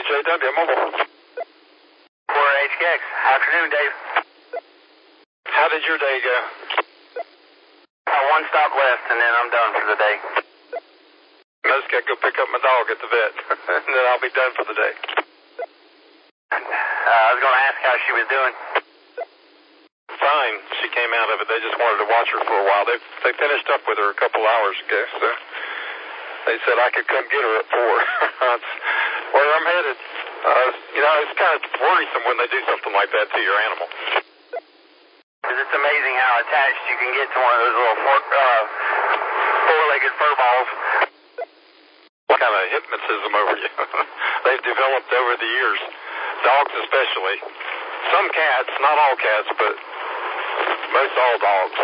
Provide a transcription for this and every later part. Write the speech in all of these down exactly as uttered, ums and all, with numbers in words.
J W Mobile. four H K X. Afternoon, Dave. How did your day go? Uh, one stop left, and then I'm done for the day. I just got to go pick up my dog at the vet, and then I'll be done for the day. Uh, I was going to ask how she was doing. Fine. She came out of it. They just wanted to watch her for a while. They they finished up with her a couple hours ago, so they said I could come get her at four. That's where I'm headed. Uh, you know, it's kind of worrisome when they do something like that to your animal. Because it's amazing how attached you can get to one of those little four, uh, four-legged fur balls. What kind of hypnotism over you? They've developed over the years. Dogs especially. Some cats, not all cats, but most all dogs.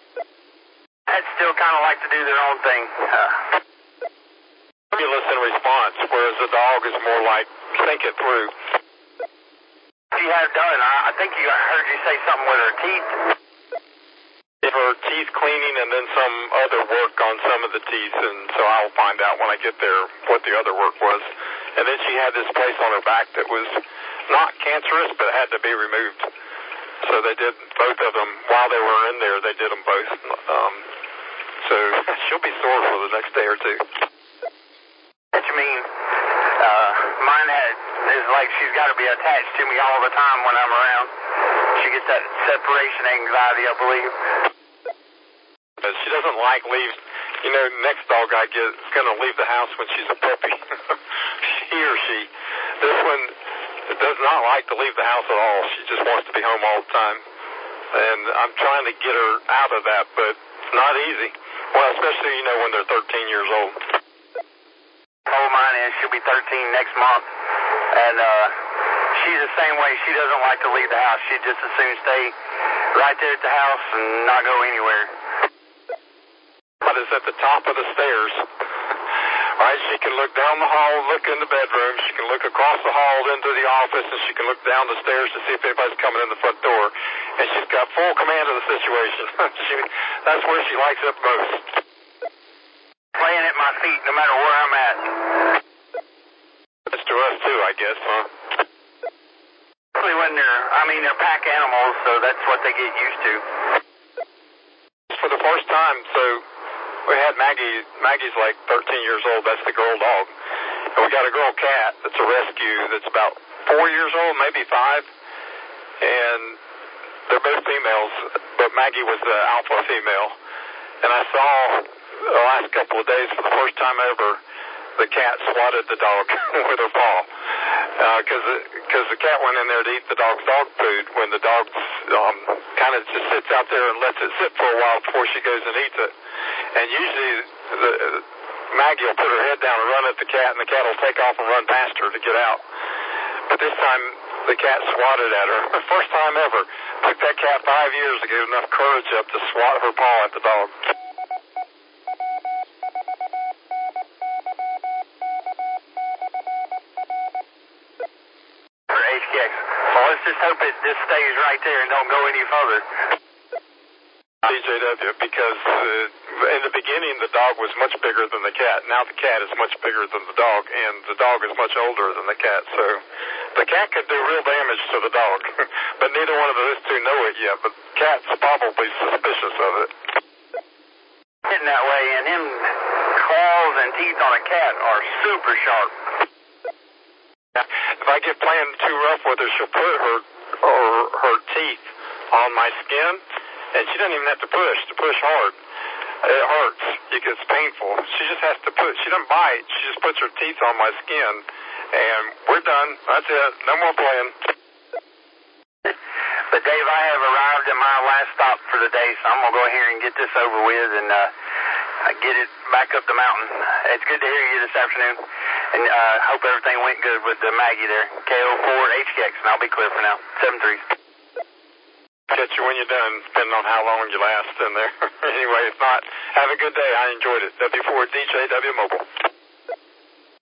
Cats still kind of like to do their own thing. Uh, Stimulus and response, whereas a dog is more like think it through. she had done, I, I think you I heard you say something with her teeth. Her teeth cleaning and then some other work on some of the teeth, and so I'll find out when I get there what the other work was. And then she had this place on her back that was not cancerous, but had to be removed. So they did both of them. While they were in there, they did them both. Um, so she'll be sore for the next day or two. What you mean? Uh, mine had, is like she's got to be attached to me all the time when I'm around. She gets that separation anxiety, I believe. But she doesn't like leave. You know, next dog I get is going to leave the house when she's a puppy. He or she. This one does not like to leave the house at all. She just wants to be home all the time. And I'm trying to get her out of that, but it's not easy. Well, especially, you know, when they're thirteen years old. Oh, mine is. She'll be thirteen next month. And uh, she's the same way. She doesn't like to leave the house. She'd just as soon stay right there at the house and not go anywhere. But it's at the top of the stairs. Right, she can look down the hall, look in the bedroom. She can look across the hall into the office, and she can look down the stairs to see if anybody's coming in the front door. And she's got full command of the situation. she, that's where she likes it most. Playing at my feet, no matter where I'm at. It's to us too, I guess, huh? Especially when they're, I mean, they're pack animals, so that's what they get used to. For the first time, so we had Maggie. Maggie's like thirteen years old. That's the girl dog. And we got a girl cat that's a rescue that's about four years old, maybe five. And they're both females, but Maggie was the alpha female. And I saw the last couple of days, for the first time ever, the cat swatted the dog with her paw. Because uh, because the cat went in there to eat the dog's dog food when the dog um, kind of just sits out there and lets it sit for a while before she goes and eats it. And usually the, Maggie will put her head down and run at the cat, and the cat will take off and run past her to get out. But this time the cat swatted at her. First time ever. Took that cat five years to get enough courage up to swat her paw at the dog. Well, let's just hope it just stays right there and don't go any further. D J W, because uh, in the beginning the dog was much bigger than the cat. Now the cat is much bigger than the dog, and the dog is much older than the cat. So the cat could do real damage to the dog, but neither one of those two know it yet. But the cat's probably suspicious of it. Getting that way, and them claws and teeth on a cat are super sharp. If I get playing too rough with her, she'll put her or her teeth on my skin, and she doesn't even have to push. To push hard, it hurts. It's painful. She just has to put. She doesn't bite. She just puts her teeth on my skin, and we're done. That's it. No more playing. But Dave, I have arrived at my last stop for the day, so I'm gonna go here and get this over with and uh, get it back up the mountain. It's good to hear you this afternoon. And I uh, hope everything went good with the Maggie there. K O four H K X, and I'll be clear for now. seven three. Catch you when you're done, depending on how long you last in there. Anyway, if not, have a good day. I enjoyed it. W four D J W Mobile.